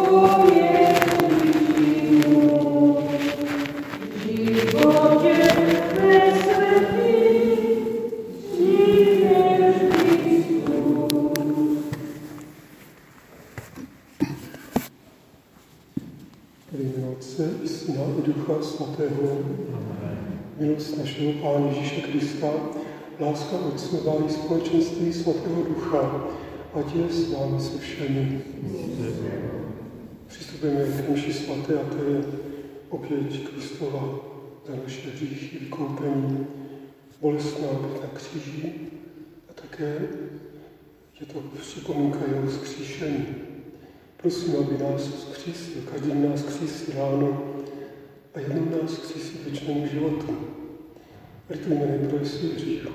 Milost našeho Pána Ježíše Krista, láska Otcova i společenství Svatého Ducha, ať je s vámi se všemi. Přistupujeme k mši svaté, a to je oběť Kristova za naše hříchy, vykoupení, bolestná oběť na kříži, a také je to připomínka jeho vzkříšení. Prosím, aby nás vzkřísil, každý nás vzkřísí ráno a jednou nás vzkřísí věčnému životu. Litujme nejprve svých hříchů.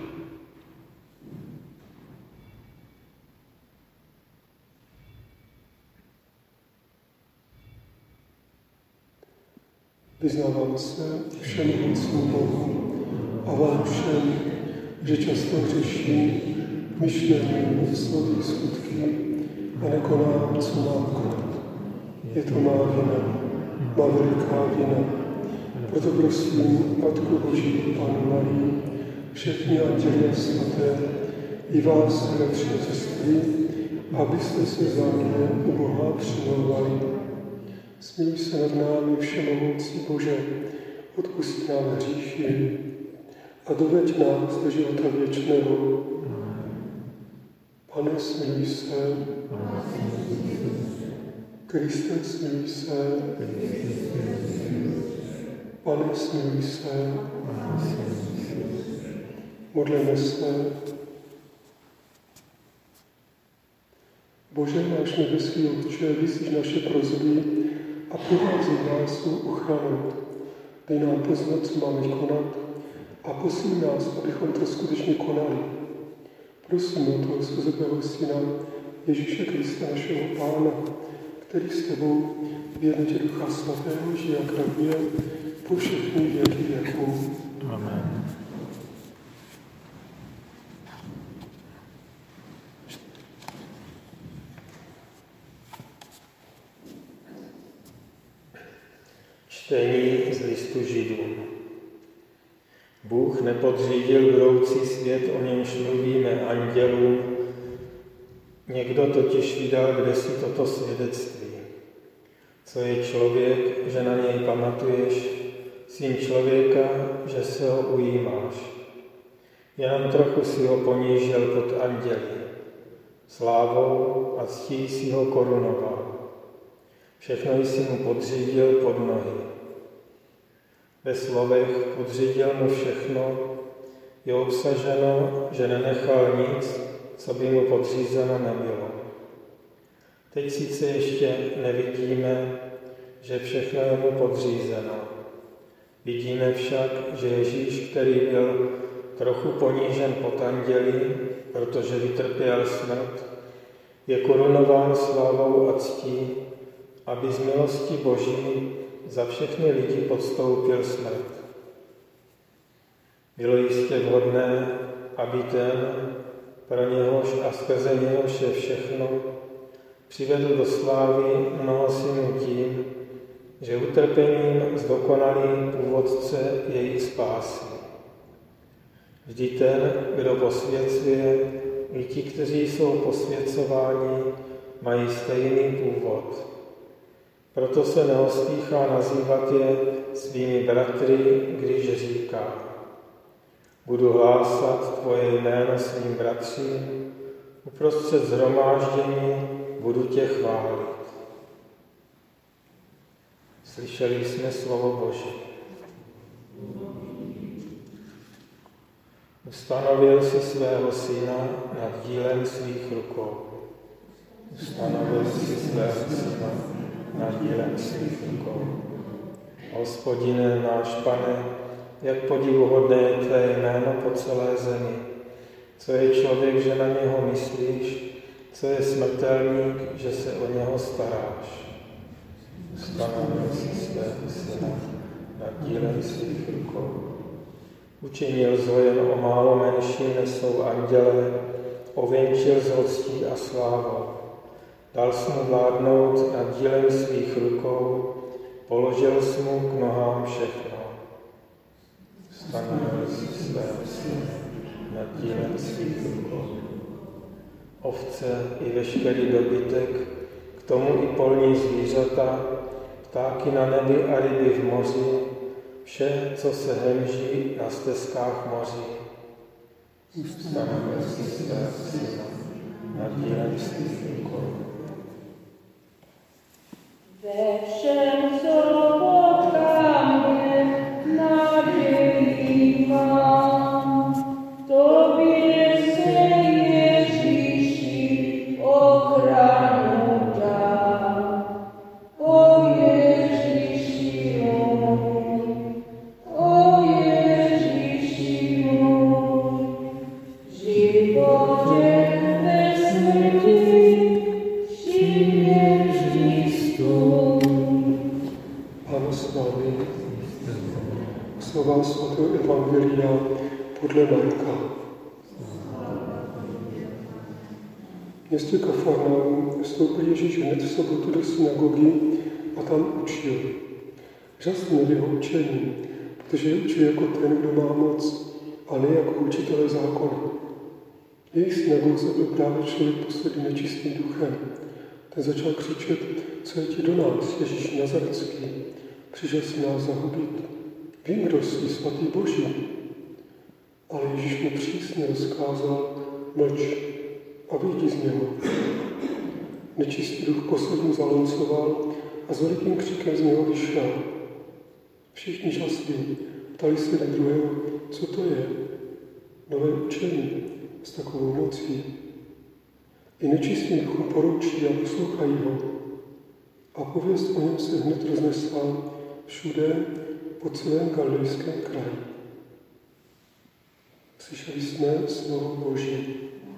Vyznávám se všemohoucímu Bohu a vám všem, že často hřeším myšlením, slovy, skutky a nekonám, co mám konat. Je to má vina, má veliká vina. Proto prosím Matku Boží, Pannu Marii, všechny anděly a svaté, i vás, bratři a sestry, abyste se za mě u Boha přimlouvali. Smiluj se nad námi, všemohoucí Bože, odpusť nám hříchy a doveď nás do života věčného. Pane, smiluj se. Kriste, smiluj se. Pane, smiluj se. Modleme se. Bože, náš nebeský Otče, vyslyš naše prosby a provází nás svou ochranou. Dej nám poznat, co máme konat, a posíl nás, abychom to skutečně konali. Prosím o toho skrze Syna Ježíše Krista, našeho Pána, který s tebou v jednotě Ducha Svatého žije a kráľuje po všechny věky věků. Amen. Čtení z listu Židům. Bůh nepodřídil budoucí svět, o němž mluvíme, andělům. Někdo totiž vydal kdesi toto svědectví. Co je člověk, že na něj pamatuješ, syn člověka, že se ho ujímáš. Jenom trochu si ho ponížil pod anděli. Slávou a ctí si ho korunoval. Všechno jsi mu podřídil pod nohy. Ve slovech podřídil mu všechno je obsaženo, že nenechal nic, co by mu podřízeno nebylo. Teď sice ještě nevidíme, že všechno je mu podřízeno. Vidíme však, že Ježíš, který byl trochu ponížen pod anděli, protože vytrpěl smrt, je korunován slávou a ctí, aby z milosti Boží za všechny lidi podstoupil smrt. Bylo jistě vhodné, aby ten, pro něhož a skrze něhož je všechno, přivedl do slávy mnoho synů tím, že utrpením zdokonalí původce jejich spásy. Vždy ten, kdo posvěcuje, i ti, kteří jsou posvěcováni, mají stejný původ. Proto se neostýchá nazývat je svými bratry, když říká: budu hlásat tvoje jméno svým bratřím, uprostřed shromáždění budu tě chválit. Slyšeli jsme slovo Boží. Ustanovil si svého syna nad dílem svých rukou. Ustanovil si svého syna nad dílem svých rukou. Hospodine náš Pane, jak podivuhodné je tvé jméno po celé zemi. Co je člověk, že na něho myslíš, co je smrtelník, že se o něho staráš. Ustanovil si svého syna nad dílem svých rukou. Učinil ho jen o málo menší, než jsou anděle, ověnčil s hostí a slávou. Dal jsi mu vládnout nad dílem svých rukou, položil jsi mu k nohám všechno. Stanovil si své nad dílem svých rukou. Ovce i veškerý dobytek, k tomu i polní zvířata, ptáky na nebi a ryby v moři, vše, co se hemží na stezkách moří. Stanovil si své syna nad dílem svých rukou. Ve všem, co potkám, naději mám, tobě se Ježíši ochranu dám. O Ježíši můj, v životě ve smrti Pánu s vámi. Slova svatého Evangelia podle Marka. V městě Kafarnaum vstoupil Ježíš hned v sobotu do synagogy a tam učil. Žasl nad jeho učení, protože učil jako ten, kdo má moc, a ne jako učitelé zákona. V jejich synagoze byl právě člověk posedlý nečistým duchem. Ten začal křičet, co je ti do nás, Ježíši Nazarecký, přišel si nás zahubit. Vím, kdo jsi, svatý Boží. Ale Ježíš mu přísně rozkázal, mlč a vyjdi z něho. Nečistý duch posedlý zalancoval a s velikým křikem z něho vyšel. Všichni žasli, ptali se na druhého, co to je. Nové učení s takovou mocí. I nečistým duchům poroučí a poslouchají ho. A pověst o něm se hned roznesla všude po celém galilejském kraji. Slyšeli jsme slovo Boží.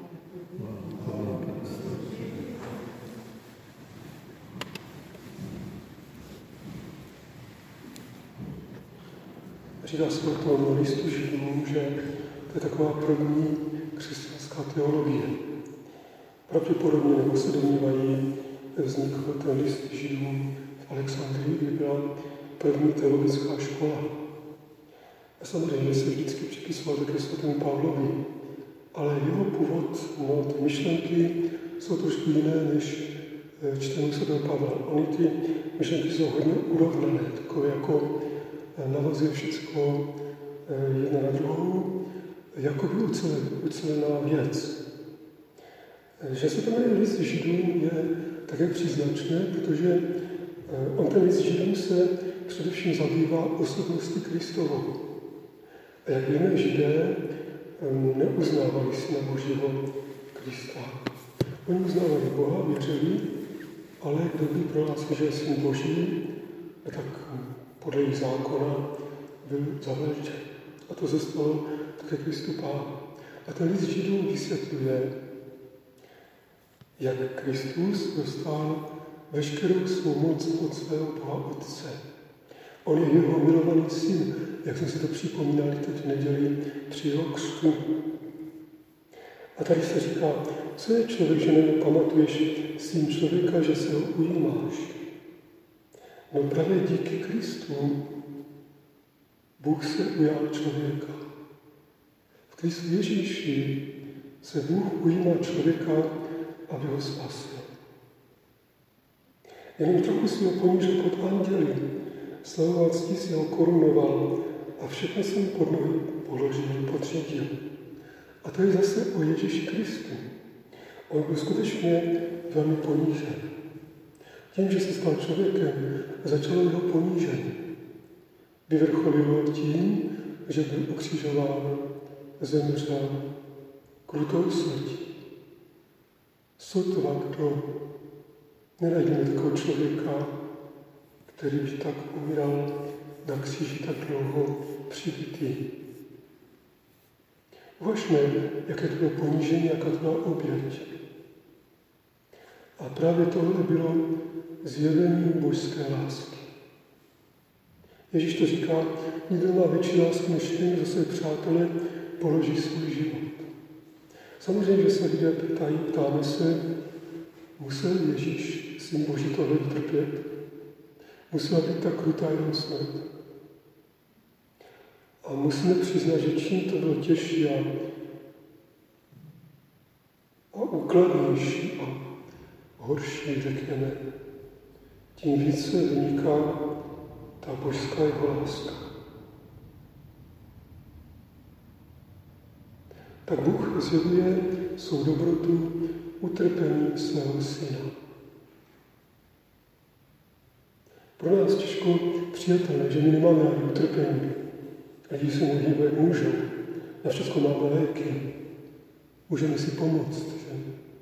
Říká se o tom listu Židům, že to je taková první křesťanská teologie. Pravděpodobně, nebo se domnívají, vznikl ten list Židům v Alexandrii, kdy byla první teologická škola. A samozřejmě se vždycky připisoval také svatému Pavlovi, ale jeho původ, ty myšlenky jsou trošku jiné, než čtení svatého Pavla. Ony ty myšlenky jsou hodně urovnané, takové jako navazuje všechno jedna na druhou, jako by ucelená věc. Že se to jmenuje list Židům je také příznačné, protože on ten list Židům se především zabývá osobností Kristovou. A jak víme, Židé neuznávali Syna Božího Krista. Oni uznávali Boha, věřili, ale kdo by prohlásil, že je Syn Boží, tak podle jejich zákona byl zavražděn. A to se stalo také Kristu Pánu. A ten list Židům vysvětluje, jak Kristus dostal veškerou svou moc od svého Boha Otce. On je jeho milovaný syn, jak jsme si to připomínali teď v neděli při jeho křtu. A tady se říká, co je člověk, že nepamatuješ syn člověka, že se ho ujímáš. No právě díky Kristu Bůh se ujal člověka. V Kristu Ježíši se Bůh ujímá člověka, aby ho spasil. Jenom trochu si ho ponížil pod anděli, slavoval cti si ho korunoval a všechno se mu pod nohy položil, podřídil. A to je zase o Ježíši Kristu. On byl skutečně velmi ponížen. Tím, že se stal člověkem, začalo jeho ponížení. Vyvrcholilo tím, že byl ukřižován, zemřel krutou smrtí. Sotva kdo nenajdeme takového člověka, který by tak umíral na kříži tak dlouho přibitý. Uvažme, jaké to bylo ponížení, jaká to byla oběť. A právě tohle bylo zjevení božské lásky. Ježíš to říká, nikdo má větší lásku než ten, kdo své přátele položí svůj život. Samozřejmě, že se lidé ptají, ptáme se, musel Ježíš, Syn Boží, tohle vytrpět? Musela být tak krutá jeho smrt? A musíme přiznat, že čím to bylo těžší a úkladnější a horší, řekněme, tím více vyniká ta božská jeho láska. Tak Bůh zjevuje svou dobrotu utrpením svého syna. Pro nás těžko přijatelné, že my nemáme rádi utrpení. Lidi se modlí, jak můžou. Na všechno máme léky. Můžeme si pomoct. Že?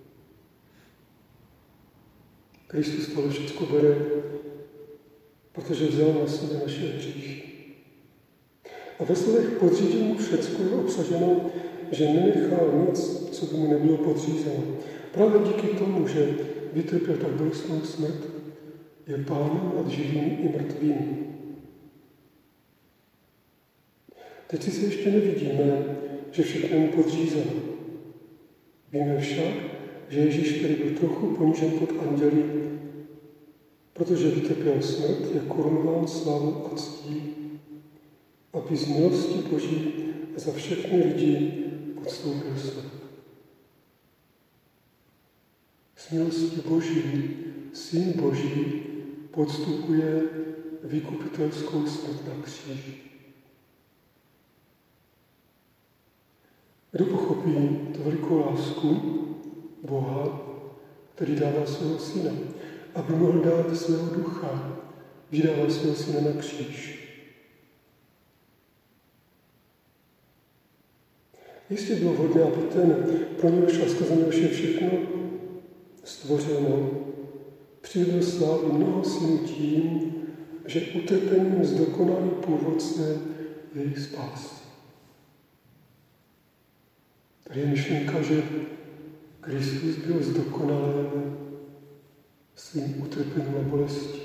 Kristus tohle všechno bere, protože vzal na sebe naše hříchy. A ve slovech podřídil mu všecko je obsaženo, že nenechal nic, co by mu nebylo podřízeno. Právě díky tomu, že vytrpěl tak bolestnou smrt, je pánem nad živými i mrtvými. Teď si ještě nevidíme, že všechno mu podřízeno. Víme však, že Ježíš, který byl trochu ponížen pod anděli, protože vytrpěl smrt, je korunován slávou a ctí, aby z milosti Boží za všechny lidi podstoupil smrt. Z milosti Boží Syn Boží podstupuje vykupitelskou smrt na kříži. Kdo pochopí tu velikou lásku Boha, který dává svého syna, aby mohl dát svého ducha, vydává svého syna na kříž. Jistě bylo vhodné, aby ten, pro něhož a skrze něhož je všechno stvořeno, přivedl slávu mnoho synů tím, že utrpením zdokonalý původce jejich spásy. Tady je myšlenka, že Kristus byl zdokonalen svým utrpením a bolestí.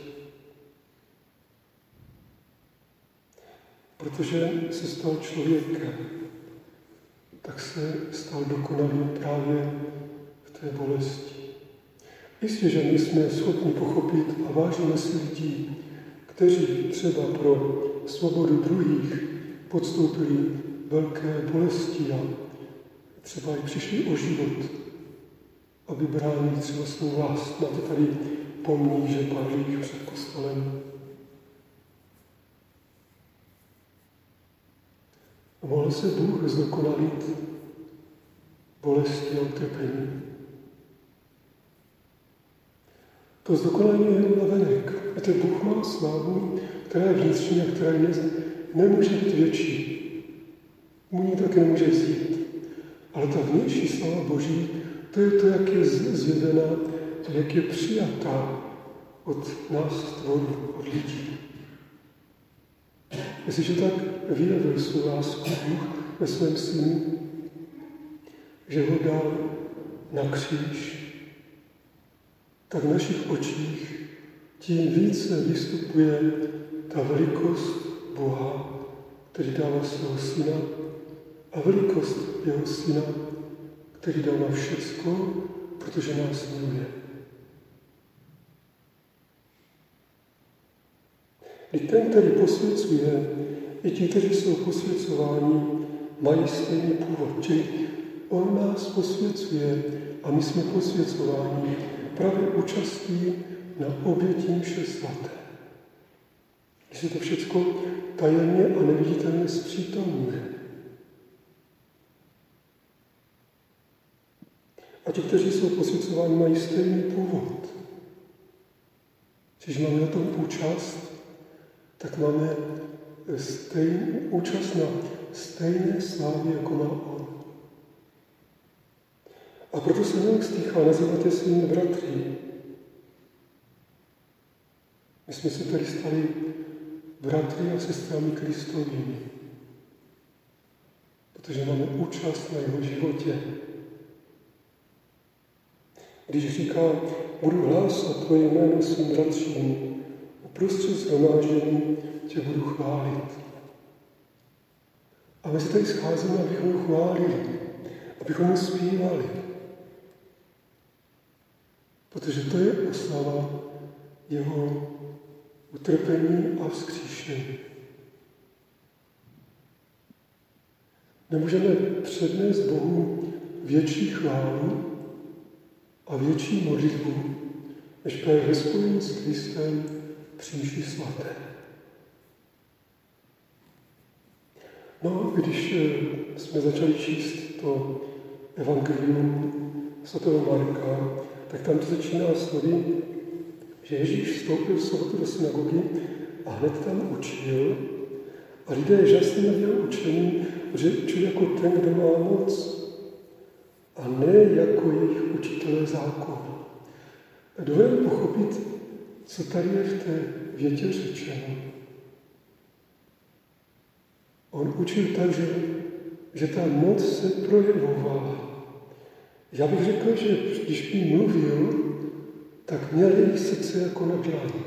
Protože se stal člověkem, tak se stal dokonalým právě v té bolesti. Jistě, že my jsme schopni pochopit a vážíme si lidí, kteří třeba pro svobodu druhých podstoupili velké bolesti a třeba i přišli o život, aby bránili třeba svou vlast. Máte tady pomník, že padli před kostelem. A mohl se Bůh zdokonalit bolesti a utrpení. To zdokonalení je jenom navenek. Víte, Bůh má slávu, která je vnitřní a která nemůže být větší. Mu ní taky nemůže vzít. Ale ta vnější sláva Boží, to je to, jak je zjevena, jak je přijatá od nás tvorů, od lidí. Jestliže tak vyjevil svou lásku Bůh ve svém synu, že ho dal na kříž, tak v našich očích tím více vystupuje ta velikost Boha, který dává svého syna, a velikost jeho syna, který dal na všecko, protože nás miluje. I ten, který posvěcuje, i ti, kteří jsou posvěcováni, mají stejný původ. Čili on nás posvěcuje a my jsme posvěcováni právě účastí na obětí mše svaté. Když se to všecko tajemně a neviditelně zpřítomňuje. A ti, kteří jsou posvěcováni, mají stejný původ. Když máme na tom účast, tak máme účast na stejné slávě, jako má on. A proto se neustýchá nazývat je svými bratry. My jsme se tady stali bratry a sestrami Kristovými, protože máme účast na jeho životě. Když říká, budu hlásat tvoje jméno svým bratřím, uprostřed shromáždění tě budu chválit. A my se tady scházíme, abychom ho chválili, abychom ho zpívali. protože to je oslava jeho utrpení a vzkříšení. Nemůžeme přednést Bohu větší chválu a větší modlitbu, než právě ve spojení s Kristem při mši svaté. No a když jsme začali číst to evangelium svatého Marka, tak tam to začíná slovy, že Ježíš vstoupil v sobotu do synagogy a hned tam učil a lidé žasně na jeho učení, že učil jako ten, kdo má moc a ne jako jejich učitelé zákona. Dovedeme pochopit, co tady je v té větě řečeno. On učil tak, že ta moc se projevovala. Já bych řekl, že když by mluvil, tak měl její srdce jako na dlani.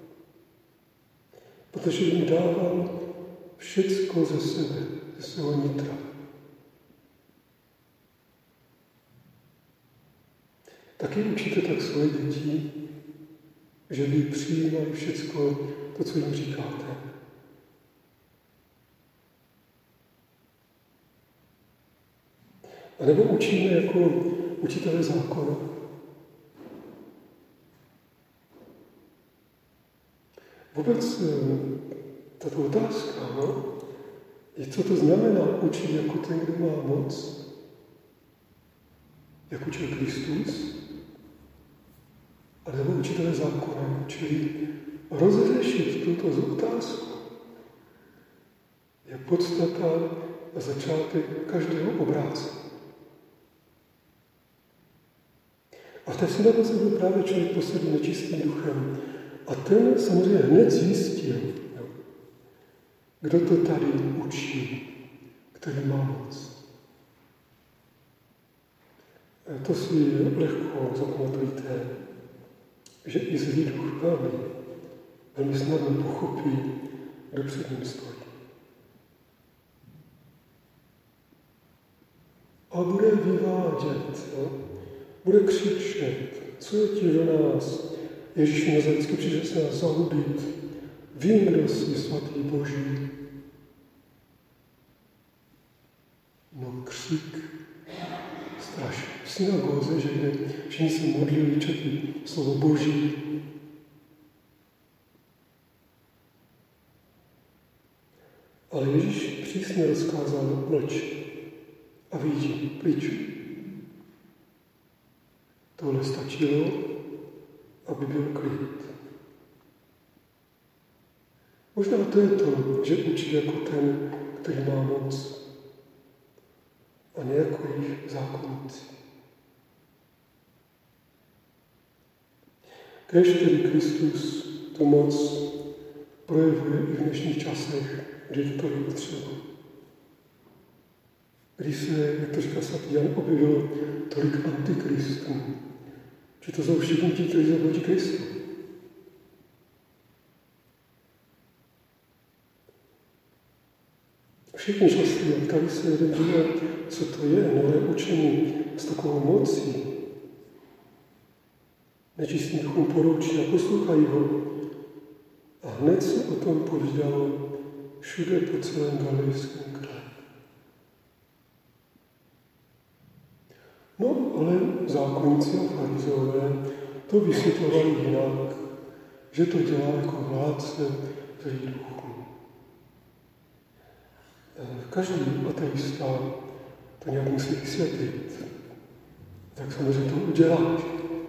Protože jim dával všecko ze sebe, ze svého nitra. Taky učíte tak svoje děti, že by přijímali všecko to, co jim říkáte. A nebo učíme jako učitelé zákona. Vůbec tato otázka, je, co to znamená učit jako ten, kdo má moc, jak učil Kristus, a nebo učitelé zákona, čili rozřešit tuto otázku je podstata a začátek každého obrácení. A v té synagoze byl právě člověk posedlý nečistým duchem. A ten samozřejmě hned zjistil, kdo to tady učí, který má moc. To si lehko zapamatujte, že i zlý duch velmi snadno pochopí, kdo před ním stojí. A bude vyvádět, bude křičet, co je ti do nás, Ježíš Nazarecký, přišel se nás zahubit, vím, kdo jsi, svatý Boží. No křik, strašný. V synagóze, že kde všichni se modlili, četli slovo Boží. Ale Ježíš přísně rozkázal mlč a vyjdi, pryč. Tohle stačilo, aby byl klid. Možná to je to, že učí jako ten, který má moc, a ne jako jejich zákonníci. Kéž tedy Kristus tu moc projevuje i v dnešních časech, kdy je to tolik potřeba. Když se, jak to říká svatý Jan, objevilo tolik antikristů, že to jsou všichni ti, kteří jsou proti Kristu. Všichni šli a ptali se jeden druhé, co to je nové učení s takovou mocí. Nečistým duchům poroučí a poslouchají ho. A hned se o tom povídalo všude po celém Galilejském kraji. No, ale zákonníci a farizeové to vysvětlovali jinak, že to dělá jako vládce zlých duchů. Každý ateista to nějak musí vysvětlit. Tak samozřejmě to udělá.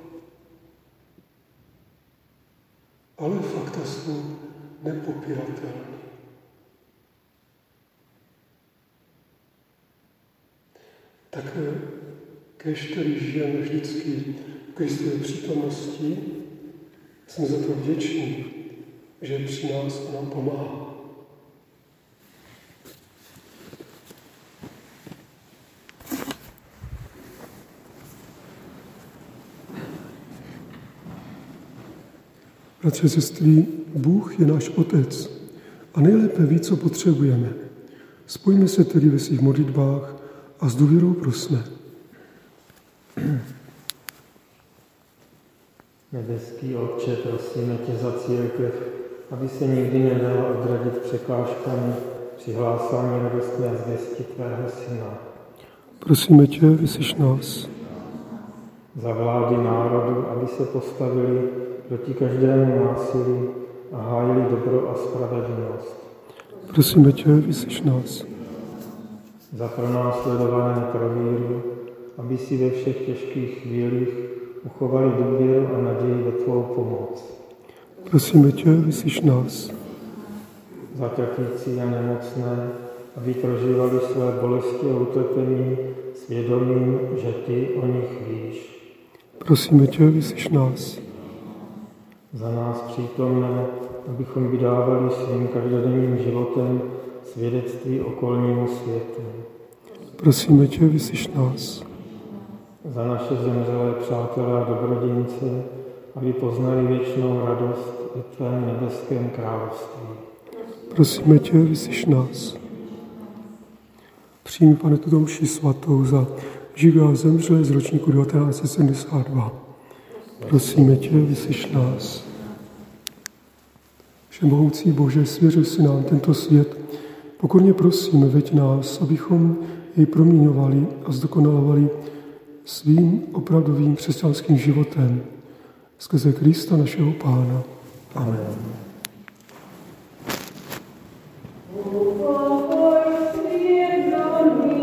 Ale fakta jsou nepopiratelné. Tak kéž tedy žijeme vždycky v Kristově přítomnosti, jsme za to vděční, že při nás nám pomáhá. Bratři a sestry, Bůh je náš Otec a nejlépe ví, co potřebujeme. Spojíme se tedy ve svých modlitbách a s důvěrou prosme. Nebeský Otče, prosíme tě za církev, aby se nikdy nedala odradit překážkami při hlásání radostné zvěsti tvého Syna. Prosíme tě, vyslyš nás. Za vlády národu, aby se postavili proti každému násilí a hájili dobro a spravedlnost. Prosíme tě, vyslyš nás. Za pronásledované pro víru, aby si ve všech těžkých chvílích uchovali důvěru a naději ve tvou pomoc. Prosíme tě, vyslyš nás. Za trpící a nemocné, aby prožívali své bolesti a utrpení svědomím, že ty o nich víš. Prosíme tě, vyslyš nás. Za nás přítomné, abychom vydávali svým každodenním životem svědectví okolnímu světu. Prosíme tě, vyslyš nás. Za naše zemřelé přátelé a dobrodince, aby poznali věčnou radost ve tvém nebeském království. Prosíme tě, vyslyš nás. Přijmi, Pane, tuto mši svatou za živé a zemřelé z ročníku 1972. Prosíme tě, vyslyš nás. Všemohoucí Bože, svěřil si nám tento svět. Pokorně prosíme, veď nás, abychom jej proměňovali a zdokonalovali svým opravdovým křesťanským životem. Skrze Krista našeho Pána. Amen. Amen.